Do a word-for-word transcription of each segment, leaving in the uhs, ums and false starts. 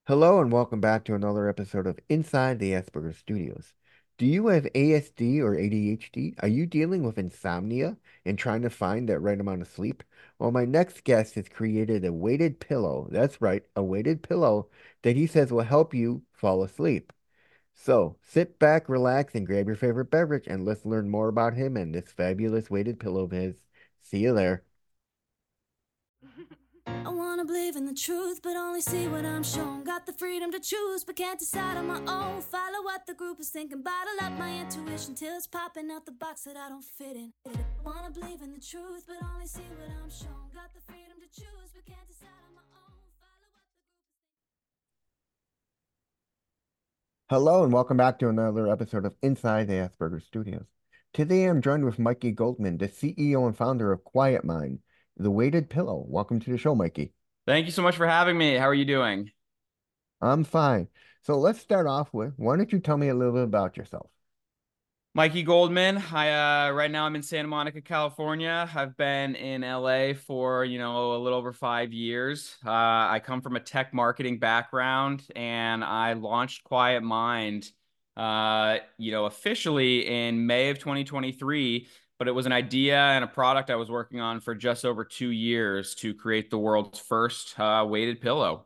Hello and welcome back to another episode of Inside the Asperger Studios. Do you have A S D or A D H D? Are you dealing with insomnia and trying to find that right amount of sleep? Well, my next guest has created a weighted pillow. That's right, a weighted pillow that he says will help you fall asleep. So sit back, relax, and grab your favorite beverage, and let's learn more about him and this fabulous weighted pillow of his. See you there. I wanna believe in the truth, but only see what I'm shown. Got the freedom to choose, but can't decide on my own. Follow what the group is thinking, bottle up my intuition till it's popping out the box that I don't fit in. I wanna believe in the truth, but only see what I'm shown. Got the freedom to choose, but can't decide on my own. Follow what the group is Hello and welcome back to another episode of Inside the Asperger Studios. Today I'm joined with Mikey Goldman, the C E O and founder of Quiet Mind, the weighted pillow. Welcome to the show, Mikey. Thank you so much for having me. How are you doing? I'm fine. So let's start off with, why don't you tell me a little bit about yourself? Mikey Goldman. I uh, right now I'm in Santa Monica, California. I've been in L A for, you know, a little over five years. Uh, I come from a tech marketing background and I launched Quiet Mind, uh, you know, officially in May of twenty twenty-three, but it was an idea and a product I was working on for just over two years to create the world's first uh, weighted pillow.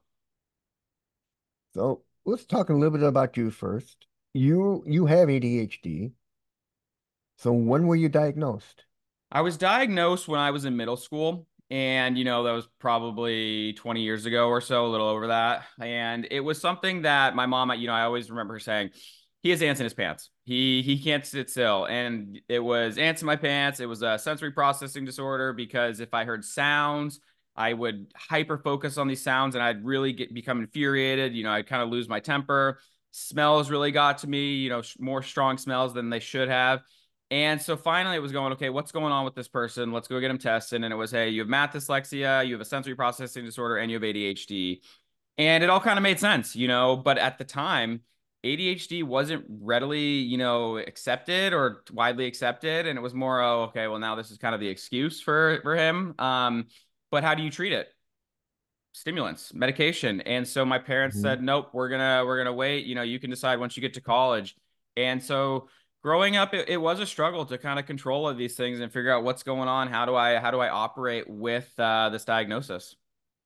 So let's talk a little bit about you first. You you have A D H D. So when were you diagnosed? I was diagnosed when I was in middle school. And, you know, that was probably twenty years ago or so, a little over that. And it was something that my mom, you know, I always remember her saying, he has ants in his pants. He he can't sit still. And it was ants in my pants. It was a sensory processing disorder because if I heard sounds, I would hyper focus on these sounds and I'd really get become infuriated. You know, I'd kind of lose my temper. Smells really got to me, you know, more strong smells than they should have. And so finally it was going, okay, what's going on with this person? Let's go get him tested. And it was, hey, you have math dyslexia, you have a sensory processing disorder, and you have A D H D. And it all kind of made sense, you know, but at the time, A D H D wasn't readily, you know, accepted or widely accepted. And it was more, oh, okay, well, now this is kind of the excuse for for him. Um, but how do you treat it? Stimulants, medication. And so my parents Mhm. said, nope, we're gonna we're gonna wait. You know, you can decide once you get to college. And so growing up, it, it was a struggle to kind of control of these things and figure out what's going on. How do I how do I operate with uh, this diagnosis?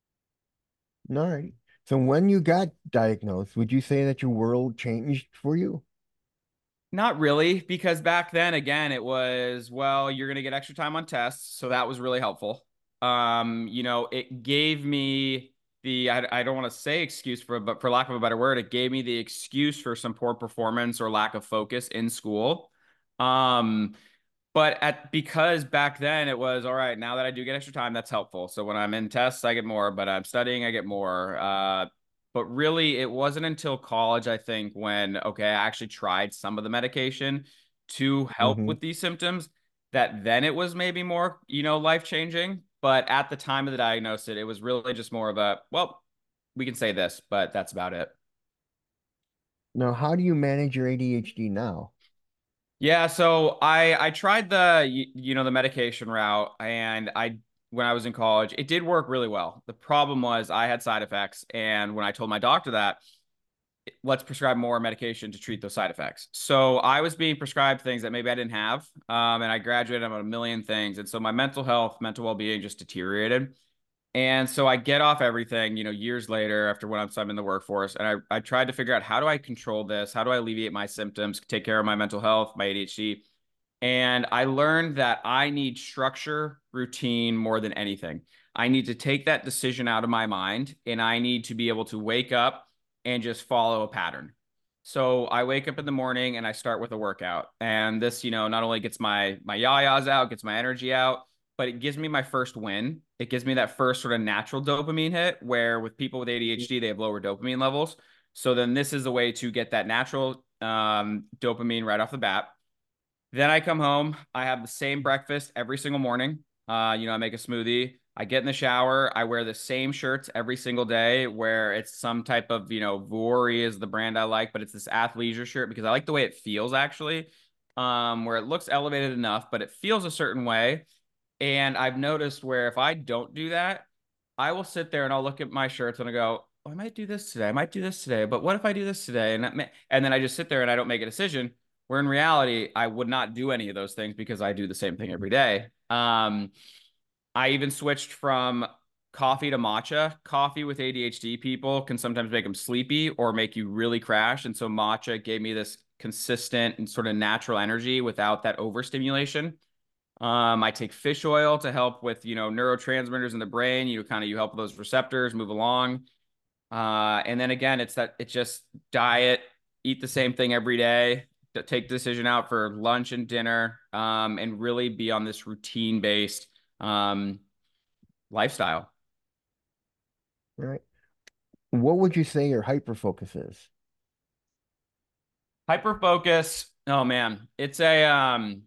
All right. So when you got diagnosed, would you say that your world changed for you? Not really, because back then, again, it was, well, you're gonna get extra time on tests, so that was really helpful. Um, you know, it gave me the I, I don't want to say excuse for, but for lack of a better word, it gave me the excuse for some poor performance or lack of focus in school. Um, but at because back then it was all right. Now that I do get extra time, that's helpful. So when I'm in tests, I get more, but I'm studying, I get more. Uh, but really, it wasn't until college, I think, when okay, I actually tried some of the medication to help Hmm. with these symptoms, that then it was maybe more, you know, life changing. But at the time of the diagnosis, it was really just more of a, well, we can say this, but that's about it. Now, how do you manage your A D H D now? Yeah, so I I tried the you, you know the medication route and I when I was in college, it did work really well. The problem was I had side effects and when I told my doctor that, let's prescribe more medication to treat those side effects. So I was being prescribed things that maybe I didn't have. Um, and I graduated on a million things. And so my mental health, mental well-being just deteriorated. And so I get off everything, you know, years later after when I'm in the workforce, and I, I tried to figure out how do I control this? How do I alleviate my symptoms, take care of my mental health, my A D H D? And I learned that I need structure, routine more than anything. I need to take that decision out of my mind and I need to be able to wake up and just follow a pattern. So I wake up in the morning and I start with a workout. And this, you know, not only gets my my yayas out, gets my energy out, but it gives me my first win. It gives me that first sort of natural dopamine hit where with people with A D H D, they have lower dopamine levels. So then this is a way to get that natural um, dopamine right off the bat. Then I come home. I have the same breakfast every single morning. Uh, you know, I make a smoothie. I get in the shower. I wear the same shirts every single day, where it's some type of, you know, Vuori is the brand I like, but it's this athleisure shirt because I like the way it feels actually, um, where it looks elevated enough, but it feels a certain way. And I've noticed where if I don't do that, I will sit there and I'll look at my shirts and I go, oh, I might do this today. I might do this today. But what if I do this today? And that may, and then I just sit there and I don't make a decision. Where in reality, I would not do any of those things because I do the same thing every day. Um, I even switched from coffee to matcha. Coffee with A D H D people can sometimes make them sleepy or make you really crash. And so matcha gave me this consistent and sort of natural energy without that overstimulation. Um, I take fish oil to help with, you know, neurotransmitters in the brain. You kind of you help those receptors move along. Uh, and then again, it's that it's just diet, eat the same thing every day, take the decision out for lunch and dinner, um, and really be on this routine based um, lifestyle. All right. What would you say your hyper focus is? Hyper focus. Oh man, it's a um,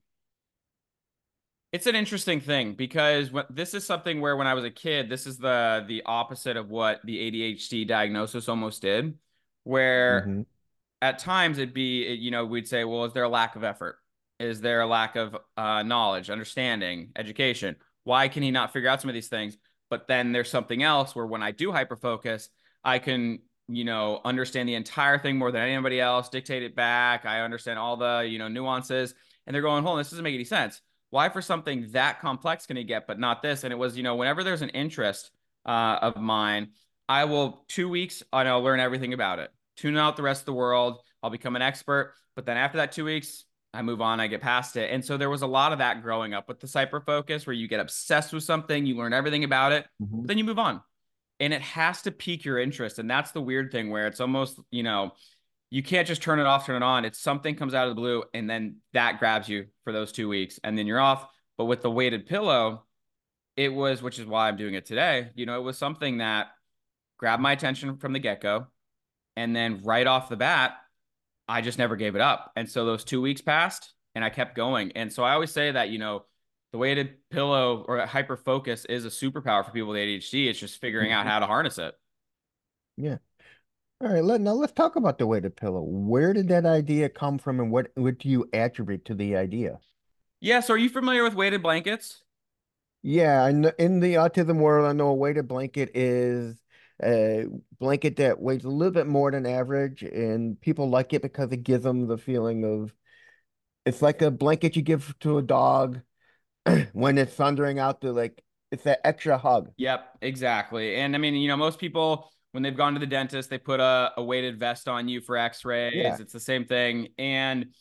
it's an interesting thing because what, this is something where when I was a kid, this is the the opposite of what the A D H D diagnosis almost did, where Mm-hmm. at times it'd be, you know, we'd say, well, is there a lack of effort? Is there a lack of uh, knowledge, understanding, education? Why can he not figure out some of these things? But then there's something else where when I do hyperfocus, I can, you know, understand the entire thing more than anybody else, dictate it back. I understand all the, you know, nuances. And they're going, hold on, this doesn't make any sense. Why for something that complex can he get, but not this? And it was, you know, whenever there's an interest uh, of mine, I will two weeks and I'll learn everything about it. Tune out the rest of the world. I'll become an expert. But then after that two weeks, I move on, I get past it. And so there was a lot of that growing up with the hyper focus where you get obsessed with something, you learn everything about it, Mm-hmm. but then you move on. And it has to pique your interest. And that's the weird thing where it's almost, you know, you can't just turn it off, turn it on. It's something comes out of the blue and then that grabs you for those two weeks and then you're off. But with the weighted pillow, it was, which is why I'm doing it today, you know, it was something that grabbed my attention from the get-go. And then right off the bat, I just never gave it up. And so those two weeks passed and I kept going. And so I always say that, you know, the weighted pillow or hyper focus is a superpower for people with A D H D. It's just figuring out Mm-hmm. how to harness it. Yeah. All right. Let, now let's talk about the weighted pillow. Where did that idea come from, and what what do you attribute to the idea? Yeah. So are you familiar with weighted blankets? Yeah, I know in the autism world, I know a weighted blanket is a blanket that weighs a little bit more than average, and people like it because it gives them the feeling of it's like a blanket you give to a dog when it's thundering out the like it's that extra hug. Yep, exactly. And I mean, you know, most people, when they've gone to the dentist, they put a, a weighted vest on you for Yeah. x-rays. It's the same thing. And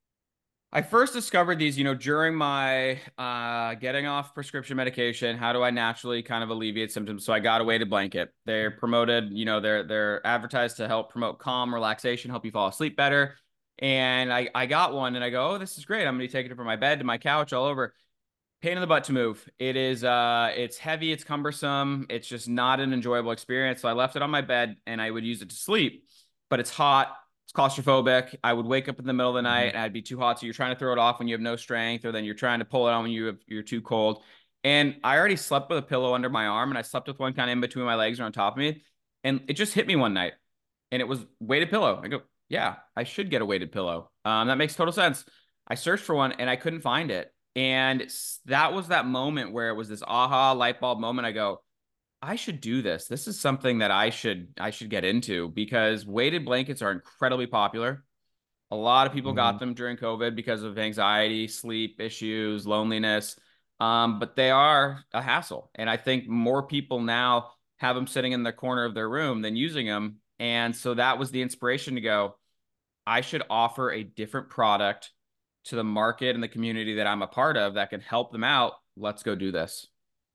I first discovered these, you know, during my uh, getting off prescription medication. How do I naturally kind of alleviate symptoms? So I got a weighted blanket. They're promoted, you know, they're they're advertised to help promote calm, relaxation, help you fall asleep better. And I I got one, and I go, oh, this is great. I'm gonna be taking it from my bed to my couch, all over. Pain in the butt to move. It is uh it's heavy, it's cumbersome, it's just not an enjoyable experience. So I left it on my bed and I would use it to sleep. But it's hot, it's claustrophobic. I would wake up in the middle of the night Mhm. and I'd be too hot. So you're trying to throw it off when you have no strength, or then you're trying to pull it on when you have, you're too cold. And I already slept with a pillow under my arm, and I slept with one kind of in between my legs or on top of me. And it just hit me one night. And it was weighted pillow. I go, yeah, I should get a weighted pillow. Um, that makes total sense. I searched for one and I couldn't find it. And that was that moment where it was this aha light bulb moment. I go, I should do this. This is something that I should I should get into because weighted blankets are incredibly popular. A lot of people got Mhm. them during COVID because of anxiety, sleep issues, loneliness. Um, but they are a hassle. And I think more people now have them sitting in the corner of their room than using them. And so that was the inspiration to go, I should offer a different product to the market and the community that I'm a part of that can help them out. Let's go do this.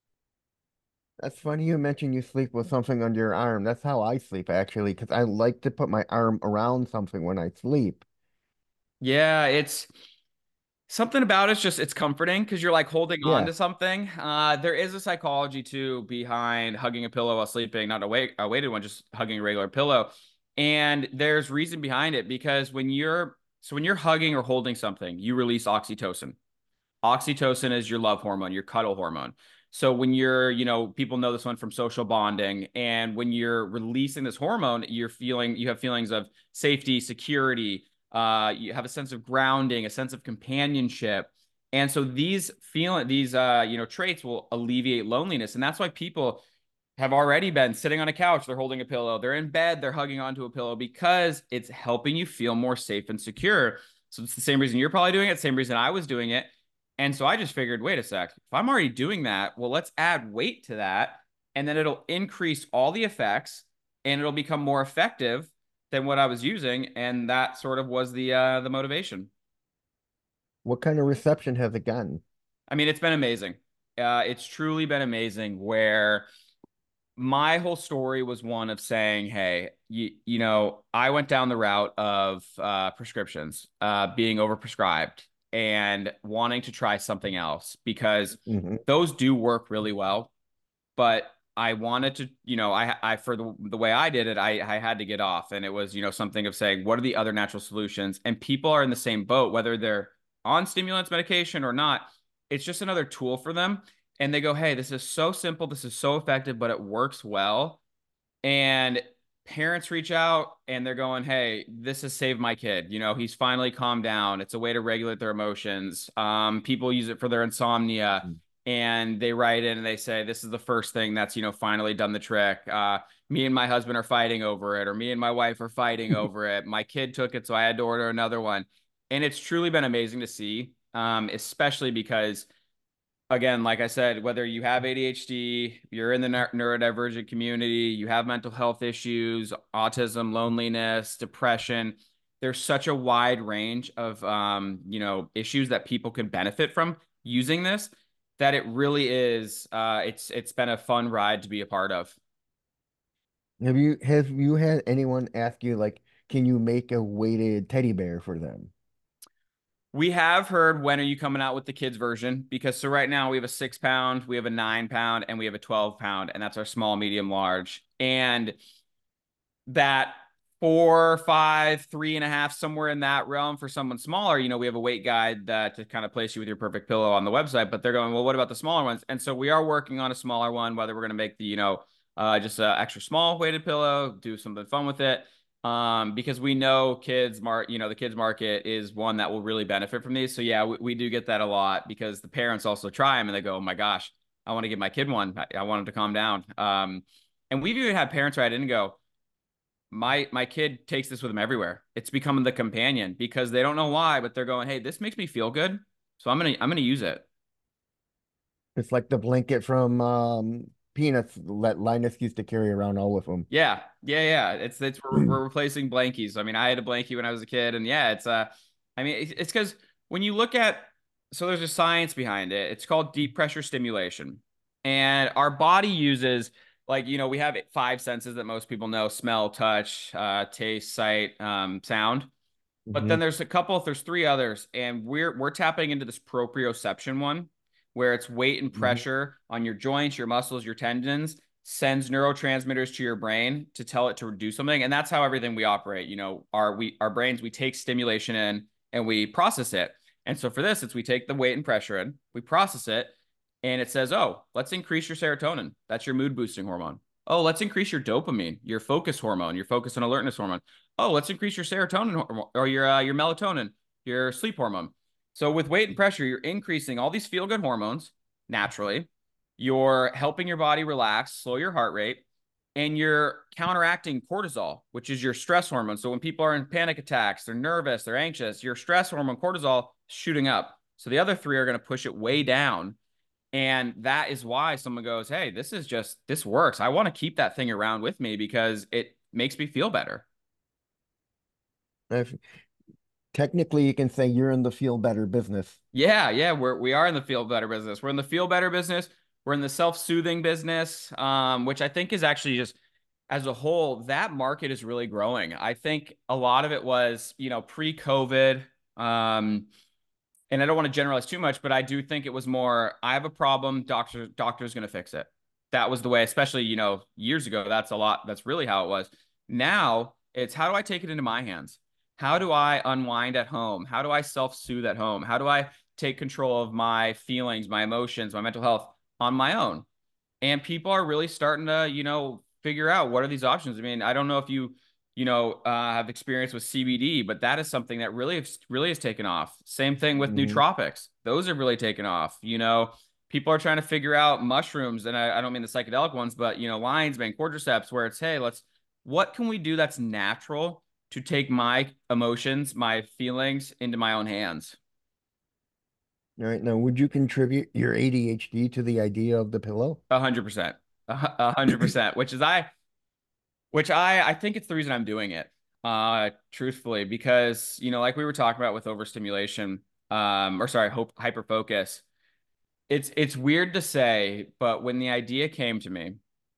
That's funny you mentioned you sleep with something under your arm. That's how I sleep actually, because I like to put my arm around something when I sleep. Yeah, it's something about it's just it's comforting because you're like holding on Yeah. to something. Uh, there is a psychology too behind hugging a pillow while sleeping, not a, wait, a weighted one, just hugging a regular pillow. And there's reason behind it because when you're so when you're hugging or holding something, you release oxytocin. Oxytocin is your love hormone, your cuddle hormone. So when you're, you know, people know this one from social bonding, and when you're releasing this hormone, you're feeling, you have feelings of safety, security. Uh, you have a sense of grounding, a sense of companionship, and so these feeling, these, uh, you know, traits will alleviate loneliness, and that's why people have already been sitting on a couch, they're holding a pillow, they're in bed, they're hugging onto a pillow because it's helping you feel more safe and secure. So it's the same reason you're probably doing it, same reason I was doing it. And so I just figured, wait a sec, if I'm already doing that, well, let's add weight to that. And then it'll increase all the effects and it'll become more effective than what I was using. And that sort of was the uh, the motivation. What kind of reception has it gotten? I mean, it's been amazing. Uh, it's truly been amazing where my whole story was one of saying, hey, you, you know, I went down the route of uh, prescriptions, uh, being overprescribed and wanting to try something else because Hmm. those do work really well. But I wanted to, you know, I, I, for the, the way I did it, I, I had to get off. And it was, you know, something of saying, what are the other natural solutions? And people are in the same boat, whether they're on stimulants medication or not. It's just another tool for them. And they go, hey, this is so simple. This is so effective, but it works well. And parents reach out and they're going, hey, this has saved my kid. You know, he's finally calmed down. It's a way to regulate their emotions. Um, people use it for their insomnia and they write in and they say, this is the first thing that's, you know, finally done the trick. Uh, me and my husband are fighting over it, or me and my wife are fighting over it. My kid took it, so I had to order another one. And it's truly been amazing to see, um, especially because again, like I said, whether you have A D H D, you're in the neurodivergent community, you have mental health issues, autism, loneliness, depression, there's such a wide range of um, you know, issues that people can benefit from using this that it really is uh it's it's been a fun ride to be a part of. Have you have you had anyone ask you like, can you make a weighted teddy bear for them? We have heard when are you coming out with the kids version? Because so right now we have a six pound, we have a nine pound, and we have a twelve pound, and that's our small, medium, large. And that four, five, three and a half, somewhere in that realm for someone smaller, you know, we have a weight guide that to kind of place you with your perfect pillow on the website, but they're going, well, what about the smaller ones? And so we are working on a smaller one, whether we're going to make the, you know, uh, just a extra small weighted pillow, do something fun with it. Um, because we know kids mark, you know, the kids market is one that will really benefit from these. So yeah, we, we do get that a lot because the parents also try them and they go, oh my gosh, I want to give my kid one. I, I want him to calm down. Um, and we've even had parents write in and go, my my kid takes this with him everywhere. It's becoming the companion because they don't know why, but they're going, hey, this makes me feel good. So I'm gonna I'm gonna use it. It's like the blanket from um, Peanuts that Linus used to carry around all with him. Yeah, yeah, yeah. It's it's we're, we're replacing blankies. I mean, I had a blankie when I was a kid, and yeah, it's uh, I mean, it's because when you look at so there's a science behind it. It's called deep pressure stimulation, and our body uses like you know we have five senses that most people know: smell, touch, uh, taste, sight, um, sound. But then Hmm. there's a couple, there's three others, and we're we're tapping into this proprioception one, where it's weight and Hmm. pressure on your joints, your muscles, your tendons, sends neurotransmitters to your brain to tell it to do something. And that's how everything we operate. You know, our we our brains, we take stimulation in and we process it. And so for this, it's we take the weight and pressure in, we process it, and it says, oh, let's increase your serotonin. That's your mood boosting hormone. Oh, let's increase your dopamine, your focus hormone, your focus and alertness hormone. Oh, let's increase your serotonin or your uh, your melatonin, your sleep hormone. So with weight and pressure, you're increasing all these feel good hormones naturally. You're helping your body relax, slow your heart rate, and you're counteracting cortisol, which is your stress hormone. So when people are in panic attacks, they're nervous, they're anxious, your stress hormone, cortisol, shooting up. So the other three are going to push it way down. And that is why someone goes, hey, this is just, this works. I want to keep that thing around with me because it makes me feel better. If, technically, you can say you're in the feel better business. Yeah, yeah, we're we are in the feel better business. We're in the feel better business. We're in the self-soothing business, um, which I think is actually just as a whole, that market is really growing. I think a lot of it was, you know, pre-COVID. Um, and I don't want to generalize too much, but I do think it was more, I have a problem, doctor, doctor's gonna fix it. That was the way, especially, you know, years ago. That's a lot, that's really how it was. Now it's how do I take it into my hands? How do I unwind at home? How do I self-soothe at home? How do I take control of my feelings, my emotions, my mental health on my own? And people are really starting to, you know, figure out what are these options. I mean, I don't know if you, you know, uh, have experience with C B D, but that is something that really, really has taken off. Same thing with Hmm. nootropics; those have really taken off. You know, People are trying to figure out mushrooms, and I, I don't mean the psychedelic ones, but you know, lion's mane, cordyceps, where it's, hey, let's what can we do that's natural to take my emotions, my feelings into my own hands? All right. Now, would you contribute your A D H D to the idea of the pillow? A hundred percent, a hundred percent. Which is I, which I, I think it's the reason I'm doing it. Uh, truthfully, because you know, like we were talking about with overstimulation, um, or sorry, hope hyper focus. It's it's weird to say, but when the idea came to me,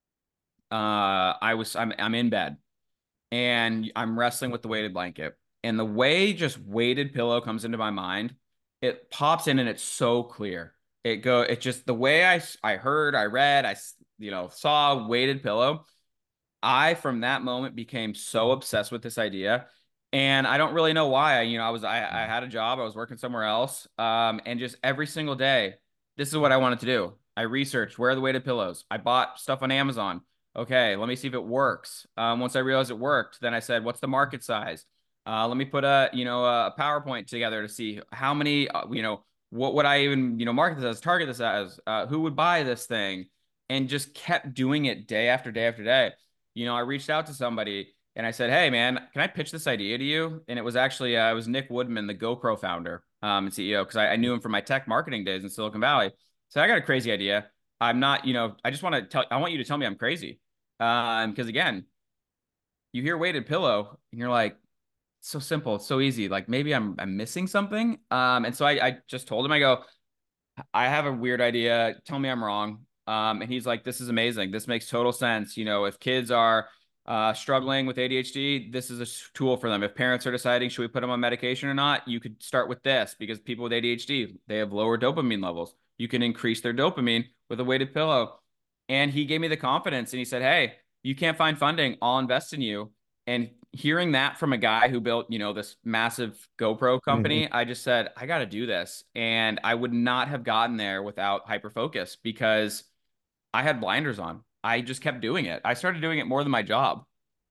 uh, I was I'm I'm in bed and I'm wrestling with the weighted blanket. And the way just weighted pillow comes into my mind, it pops in and it's so clear. It go it just the way I I heard, I read, I you know, saw weighted pillow. I from that moment became so obsessed with this idea. And I don't really know why. I, you know, I was I, I had a job, I was working somewhere else. Um, and just every single day, this is what I wanted to do. I researched where are the weighted pillows. I bought stuff on Amazon. Okay, let me see if it works. Um, once I realized it worked, then I said, what's the market size? Uh, let me put a, you know, a PowerPoint together to see how many, uh, you know, what would I even, you know, market this as, target this as, uh, who would buy this thing, and just kept doing it day after day after day. You know, I reached out to somebody and I said, "Hey, man, can I pitch this idea to you?" And it was actually uh, it was Nick Woodman, the GoPro founder um, and C E O, because I, I knew him from my tech marketing days in Silicon Valley. So I got a crazy idea. I'm not, you know, I just want to tell, I want you to tell me I'm crazy, um, because again, you hear weighted pillow and you're like, it's so simple, it's so easy. Like maybe I'm I'm missing something. Um, and so I I just told him, I go, I have a weird idea. Tell me I'm wrong. Um, and he's like, this is amazing. This makes total sense. You know, if kids are uh, struggling with A D H D, this is a tool for them. If parents are deciding, should we put them on medication or not? You could start with this because people with A D H D, they have lower dopamine levels. You can increase their dopamine with a weighted pillow. And he gave me the confidence and he said, hey, you can't find funding. I'll invest in you. And hearing that from a guy who built, you know, this massive GoPro Hmm. company, I just said, I got to do this. And I would not have gotten there without hyperfocus because I had blinders on. I just kept doing it. I started doing it more than my job.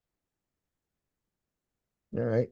All right.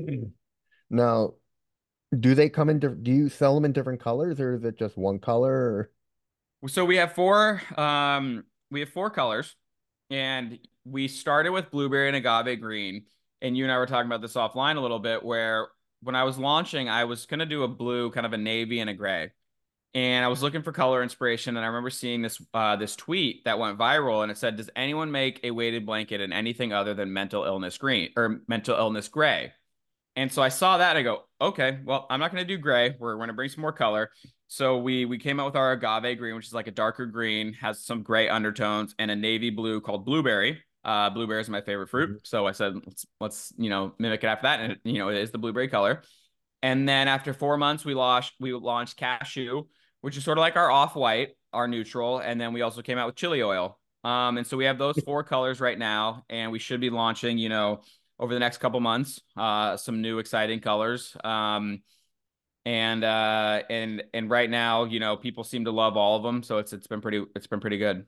Now, do they come in, diff- do you sell them in different colors or is it just one color? Or... So we have four, um, we have four colors, and we started with blueberry and agave green. And you and I were talking about this offline a little bit, where when I was launching, I was gonna do a blue, kind of a navy and a gray. And I was looking for color inspiration, and I remember seeing this uh, this tweet that went viral, and it said, "Does anyone make a weighted blanket in anything other than mental illness green or mental illness gray?" And so I saw that and I go, okay, well, I'm not going to do gray. We're, we're going to bring some more color. So we we came out with our agave green, which is like a darker green, has some gray undertones, and a navy blue called blueberry. Uh, blueberry is my favorite fruit, Mhm. so I said let's let's you know mimic it after that, and it, you know it is the blueberry color. And then after four months, we launched we launched cashew, which is sort of like our off white, our neutral, and then we also came out with chili oil. Um, and so we have those four colors right now, and we should be launching, you know, over the next couple months, uh, some new exciting colors. Um, and uh, and and right now, you know, people seem to love all of them, so it's it's been pretty it's been pretty good.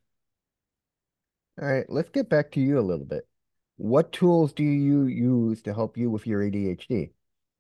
All right, let's get back to you a little bit. What tools do you use to help you with your A D H D?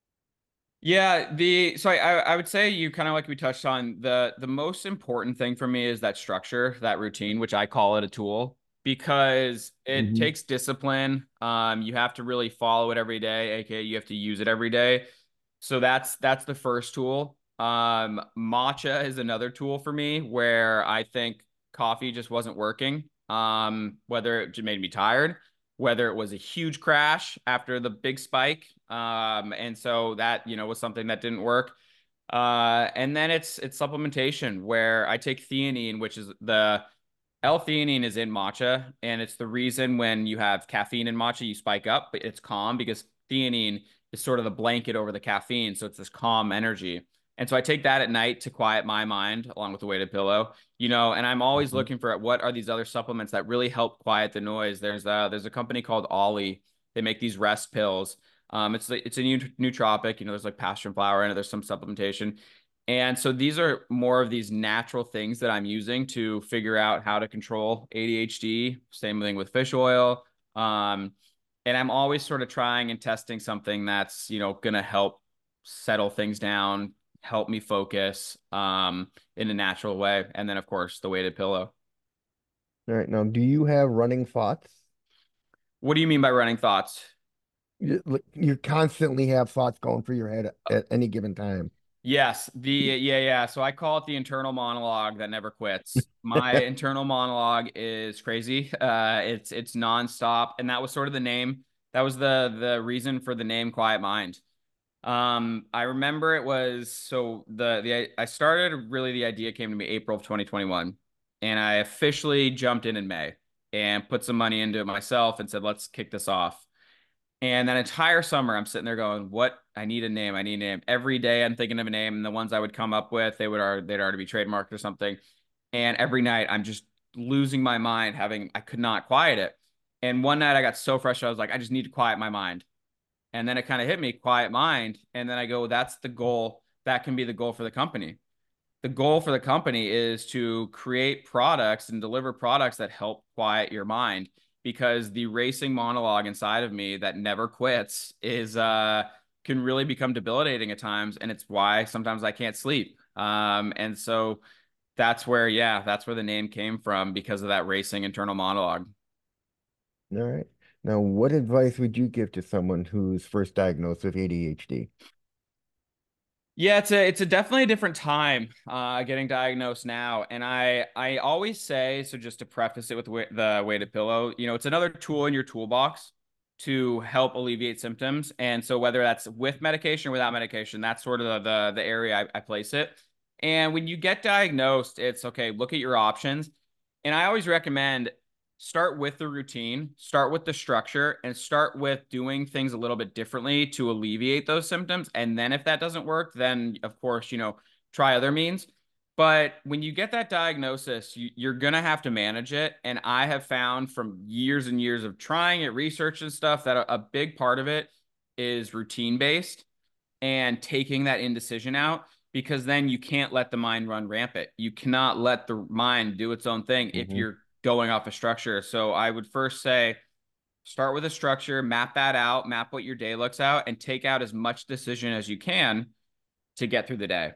Yeah, the so I I would say you kind of like we touched on the the most important thing for me is that structure, that routine, which I call it a tool because it Hmm. takes discipline. Um, you have to really follow it every day, aka you have to use it every day. So that's that's the first tool. Um, matcha is another tool for me where I think coffee just wasn't working. Um, whether it just made me tired, whether it was a huge crash after the big spike. Um, and so that, you know, was something that didn't work. Uh, and then it's it's supplementation where I take theanine, which is the L-theanine is in matcha, and it's the reason when you have caffeine in matcha, you spike up, but it's calm because theanine is sort of the blanket over the caffeine, so it's this calm energy. And so I take that at night to quiet my mind along with the weighted pillow, you know, and I'm always Hmm. looking for what are these other supplements that really help quiet the noise. There's a, there's a company called Ollie. They make these rest pills. Um, it's it's a new nootropic, you know, there's like passion flower in it, there's some supplementation. And so these are more of these natural things that I'm using to figure out how to control A D H D. Same thing with fish oil. Um, and I'm always sort of trying and testing something that's, you know, going to help settle things down, help me focus um, in a natural way. And then, of course, the weighted pillow. All right. Now, do you have running thoughts? What do you mean by running thoughts? You, like, you constantly have thoughts going through your head at any given time. Yes, the yeah, yeah. So I call it the internal monologue that never quits. My internal monologue is crazy. Uh, it's it's nonstop, and that was sort of the name. That was the the reason for the name Quiet Mind. Um, I remember it was so the the I started really the idea came to me April of twenty twenty-one, and I officially jumped in in May and put some money into it myself and said, let's kick this off. And that entire summer, I'm sitting there going, "What? I need a name. I need a name." Every day, I'm thinking of a name, and the ones I would come up with, they would already, they'd already be trademarked or something. And every night, I'm just losing my mind, having I could not quiet it. And one night, I got so frustrated, I was like, "I just need to quiet my mind." And then it kind of hit me, quiet mind. And then I go, "That's the goal. That can be the goal for the company." The goal for the company is to create products and deliver products that help quiet your mind, because the racing monologue inside of me that never quits is uh can really become debilitating at times, and it's why sometimes I can't sleep. Um and so that's where yeah that's where the name came from, because of that racing internal monologue. All right. Now, what advice would you give to someone who's first diagnosed with A D H D? Yeah, it's a it's a definitely a different time uh getting diagnosed now. And I I always say, so just to preface it with wa- the weighted pillow, you know, it's another tool in your toolbox to help alleviate symptoms. And so whether that's with medication or without medication, that's sort of the the, the area I, I place it. And when you get diagnosed, it's okay, look at your options. And I always recommend start with the routine, start with the structure, and start with doing things a little bit differently to alleviate those symptoms. And then if that doesn't work, then of course, you know, try other means. But when you get that diagnosis, you, you're going to have to manage it. And I have found from years and years of trying it, research and stuff, that a, a big part of it is routine based and taking that indecision out, because then you can't let the mind run rampant. You cannot let the mind do its own thing if Hmm. you're going off a structure. So I would first say start with a structure, map that out, map what your day looks out, and take out as much decision as you can to get through the day.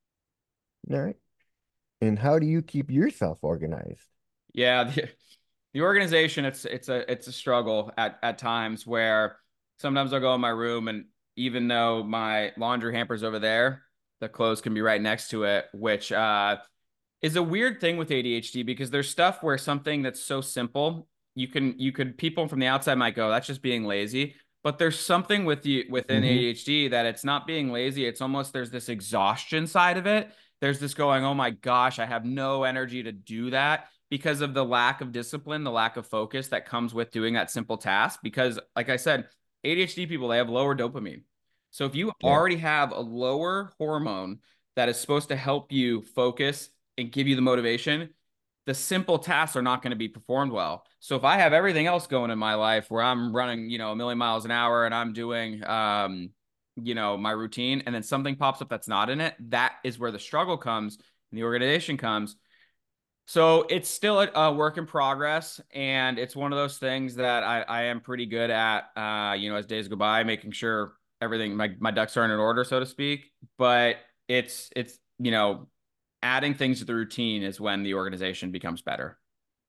All right. And how do you keep yourself organized? Yeah, the, the organization, it's it's a it's a struggle at at times, where sometimes I'll go in my room, and even though my laundry hamper's over there, the clothes can be right next to it, which uh is a weird thing with A D H D, because there's stuff where something that's so simple, you can you could people from the outside might go, that's just being lazy. But there's something with you within Hmm. A D H D that it's not being lazy. It's almost there's this exhaustion side of it. There's this going, oh my gosh, I have no energy to do that, because of the lack of discipline, the lack of focus that comes with doing that simple task. Because, like I said, A D H D people, they have lower dopamine. So if you Yeah. already have a lower hormone that is supposed to help you focus and give you the motivation, the simple tasks are not going to be performed well. So if I have everything else going in my life where I'm running, you know, a million miles an hour, and I'm doing, um, you know, my routine, and then something pops up that's not in it, that is where the struggle comes and the organization comes. So it's still a, a work in progress, and it's one of those things that I, I am pretty good at, uh, you know, as days go by, making sure everything, my, my ducks are in order, so to speak. But it's, it's, you know, adding things to the routine is when the organization becomes better.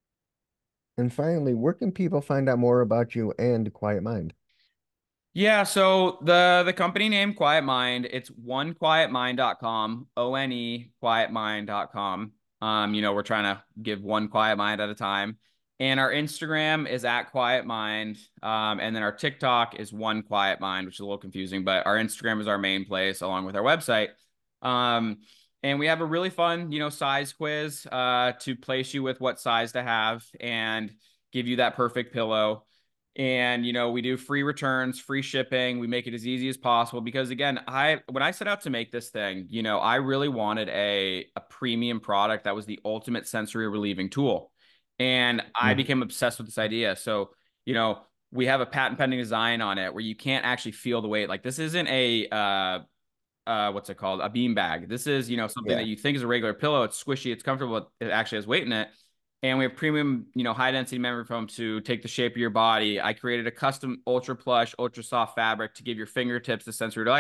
And finally, where can people find out more about you and Quiet Mind? Yeah, so the the company name Quiet Mind, it's one quiet mind dot com, O N E quiet mind dot com. Um, you know, we're trying to give one quiet mind at a time. And our Instagram is at Quiet Mind. Um, and then our TikTok is One Quiet Mind, which is a little confusing, but our Instagram is our main place along with our website. Um, and we have a really fun, you know, size quiz uh to place you with what size to have and give you that perfect pillow. And you know, we do free returns, free shipping. We make it as easy as possible, because again, I when I set out to make this thing, you know, I really wanted a a premium product that was the ultimate sensory relieving tool. And I Mhm. became obsessed with this idea. So, you know, we have a patent pending design on it where you can't actually feel the weight. Like, this isn't a uh uh what's it called? A bean bag. This is, you know, something that Yeah. you think is a regular pillow. It's squishy, it's comfortable, it actually has weight in it. And we have premium, you know, high density memory foam to take the shape of your body. I created a custom ultra plush, ultra soft fabric to give your fingertips the sensory delight.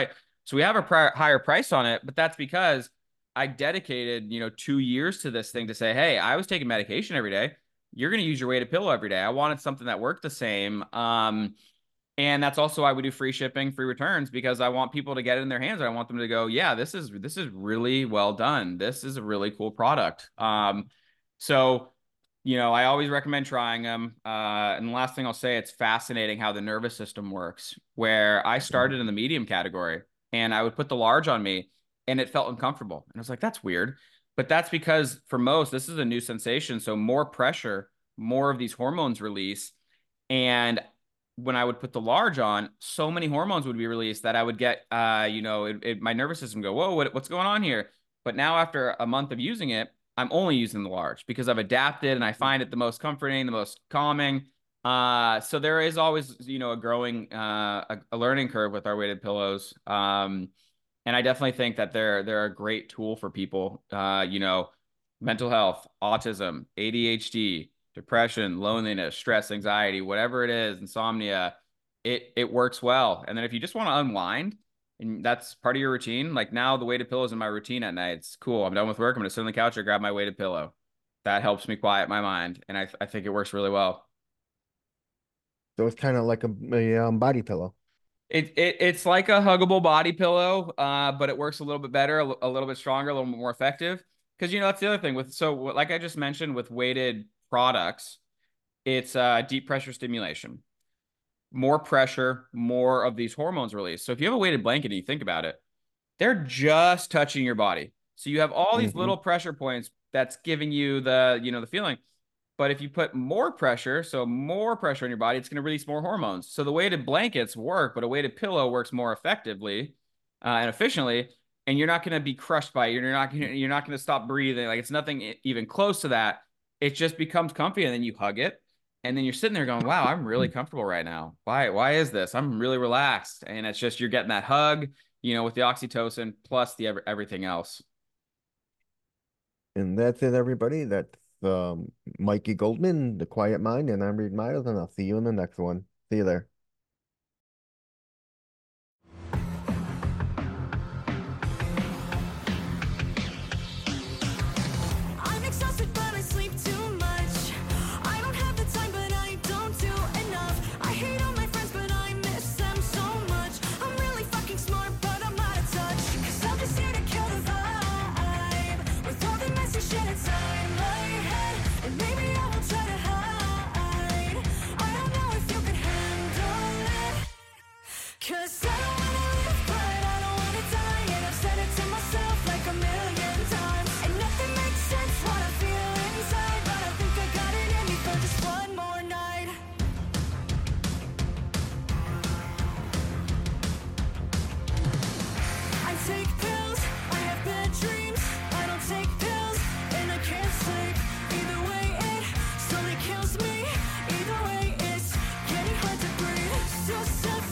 So we have a pri- higher price on it, but that's because I dedicated, you know, two years to this thing to say, hey, I was taking medication every day. You're going to use your weighted pillow every day. I wanted something that worked the same. Um, and that's also why we do free shipping, free returns, because I want people to get it in their hands. I want them to go, yeah, this is this is really well done. This is a really cool product. Um, so, you know, I always recommend trying them. Uh, and the last thing I'll say, it's fascinating how the nervous system works. Where I started in the medium category, and I would put the large on me, and it felt uncomfortable. And I was like, that's weird. But that's because for most, this is a new sensation. So more pressure, more of these hormones release. And when I would put the large on, so many hormones would be released that I would get, uh, you know, it, it, my nervous system go, whoa, what, what's going on here? But now after a month of using it, I'm only using the large because I've adapted and I find it the most comforting, the most calming. Uh, so there is always, you know, a growing, uh, a, a learning curve with our weighted pillows. Um, and I definitely think that they're they're a great tool for people. Uh, you know, mental health, autism, A D H D, depression, loneliness, stress, anxiety, whatever it is, insomnia, it it works well. And then if you just want to unwind and that's part of your routine, like now the weighted pillow is in my routine at night. It's cool. I'm done with work. I'm gonna sit on the couch or grab my weighted pillow. That helps me quiet my mind, and I I think it works really well. So it's kind of like a, a um, body pillow. It, it it's like a huggable body pillow, uh, but it works a little bit better, a, a little bit stronger, a little bit more effective. Because you know that's the other thing with so like I just mentioned with weighted products, it's uh, deep pressure stimulation. More pressure, more of these hormones released. So if you have a weighted blanket and you think about it, they're just touching your body. So you have all these Hmm. little pressure points that's giving you the, you know, the feeling. But if you put more pressure, so more pressure on your body, it's going to release more hormones. So the weighted blankets work, but a weighted pillow works more effectively uh, and efficiently. And you're not going to be crushed by it. You're not gonna, you're not going to stop breathing. Like it's nothing even close to that. It just becomes comfy, and then you hug it, and then you're sitting there going, "Wow, I'm really comfortable right now. Why? Why is this? I'm really relaxed." And it's just you're getting that hug, you know, with the oxytocin plus the everything else. And that's it, everybody. That's um, Mikey Goldman, The Quiet Mind, and I'm Reed Miles, and I'll see you in the next one. See you there. I'm exhausted, but I sleep too much. I don't have the time, but I don't do enough. I hate all my friends, but I miss them so much. I'm really fucking smart, but I'm out of touch. Cause I'm just here to kill the vibe with all the messy shit inside my head. And maybe I will try to hide. I don't know if you can handle it. Cause I don't wanna live, but I don't wanna die. And I've said it to myself like a million times. And nothing makes sense what I feel inside. But I think I got it in me for just one more night. I take pills, I have bad dreams. I don't take pills, and I can't sleep. Either way, it slowly kills me. Either way, it's getting hard to breathe. So sad.